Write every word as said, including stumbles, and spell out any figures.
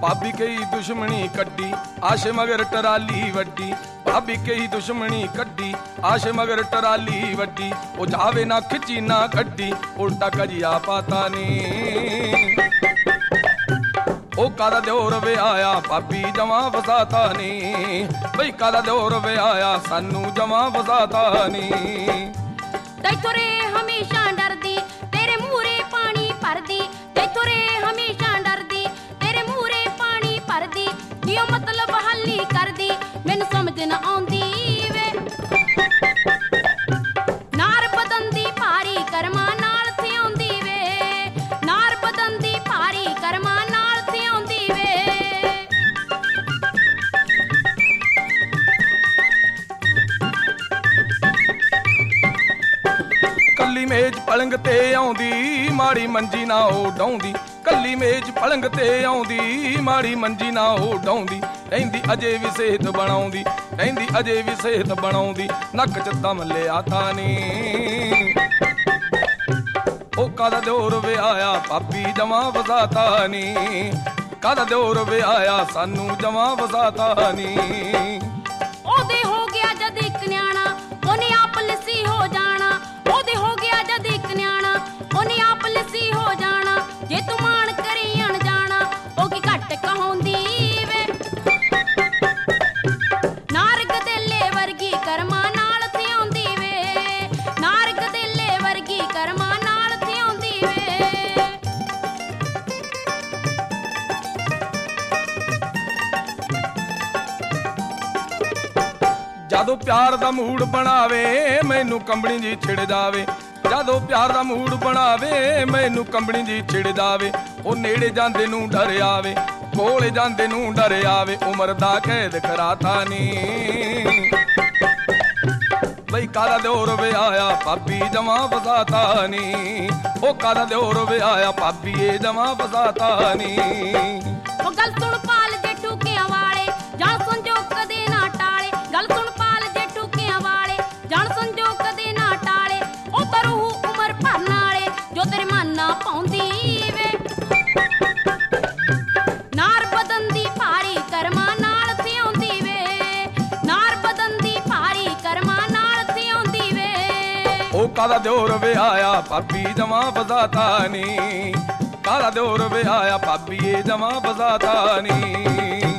भाभी कई दुश्मनी कड्डी आशे मगर टराली वड्डी। भाभी कई दुश्मनी कड्डी आशे मगर टराली वड्डी। ओ जावे ना खिची ना गड्डी उल्टा कजिया पाता नी। ओ कादा दिओर वे आया भाभी जमा फसाता नी। बई कादा दिओर वे आया सानू जमा फसाता नी। तैथों रे हमेशा डरदी तेरे मूहरे पानी भरदी। तैथों रे हमेशा डरदी तेरे मूहरे पानी भरदी। दियो मतलब हल्ली करदी मैनू समझ न आउंदी वे। नार बदन दी भारी कर्मा नाल थिआउंदी वे। नार बदन दी भारी कर्मा नाल थिआउंदी वे। कल्ली मेज पलंग ते आउंदी माड़ी मंजी ना ओ डाउंदी। कल्ली मेज पलंग ते आउंदी माड़ी मंजी ना ओ डाउंदी। कहंदी अजे भी सेहत बनाउंदी कहंदी अजे भी सेहत बनाउंदी। नक च दम लिया तानी। ओ कादा दिओर वे आया भाभी जमा फसाता नी। कादा दिओर वे आया सानू जमा फसाता नी। ओदे हो गया जद इक न्याणा ओने आप लसी हो जाना। ओदे हो गया जद इक न्याणा ओने आप लसी हो जाना। जे तू मान करी अनजाना ओ की घट कहाउंदी वे। नार गदेले वर्गी कर्मा नाल थिआउंदी वे। नार गदेले वर्गी कर्मा नाल थिआउंदी वे। ਜਦੋਂ ਪਿਆਰ ਦਾ ਮੂਡ ਬਣਾਵੇ ਮੈਨੂੰ ਕੰਬਣੀ ਜੀ ਛਿੜ ਜਾਵੇ। ਜਦੋਂ ਪਿਆਰ ਦਾ ਮੂਡ ਬਣਾਵੇ ਮੈਨੂੰ ਕੰਬਣੀ ਜੀ ਛਿੜ ਜਾਵੇ। ਉਹ ਨੇੜੇ ਜਾਂਦੇ ਨੂੰ ਡਰ ਆਵੇ ਕੋਲੇ ਜਾਂਦੇ ਨੂੰ ਡਰ ਆਵੇ। ਉਮਰ ਦਾ ਕੈਦ ਕਰਾਤਾ ਨੀ। ਬਈ ਕਾਦਾ ਦਿਓਰ ਵੇ ਆਇਆ ਭਾਬੀ ਜਮਾ ਫਸਾਤਾ ਨੀ। ਉਹ ਕਾਦਾ ਦਿਓਰ ਵੇ ਆਇਆ ਭਾਬੀ ਇਹ ਜਮਾ ਫਸਾਤਾ ਨੀ। ਉਹ ਗੱਲ ਸੁਣ ਪਾਲ ਜੇ ਟੂਕਿਆਂ ਵਾਲੇ ਜਾਣ ਸੰਜੋਗ ਕਦੇ ਨਾ ਟਾਲੇ। ਗੱਲ ਸੁਣ ਪਾਲ ਜੇ ਟੂਕਿਆਂ ਵਾਲੇ ਜਾਣ ਸੰਜੋਗ ਕਦੇ ਨਾ ਟਾਲੇ। ਉਹ ਤਰੂ ਉਮਰ ਭਰਨ ਵਾਲੇ ਜੋ ਤੇਰੇ ਮਨ ਨਾ ਪਾਉਂਦੀ ਵੇ। ਨਾਰ ਬਦਨ ਦੀ ਭਾਰੀ ਕਰਮਾਂ ਨਾਲ ਥਿਆਉਂਦੀ ਵੇ। ਨਾਰ ਬਦਨ ਦੀ ਭਾਰੀ ਕਰਮਾਂ ਨਾਲ ਥਿਆਉਂਦੀ ਵੇ। ਉਹ ਕਾਦਾ ਦਿਓਰ ਵੇ ਆਇਆ ਭਾਬੀ ਜਮਾ ਫਸਾਤਾ ਨੀ। ਕਾਦਾ ਦਿਓਰ ਵੇ ਆਇਆ ਭਾਬੀ ਇਹ ਜਮਾ ਫਸਾਤਾ ਨੀ।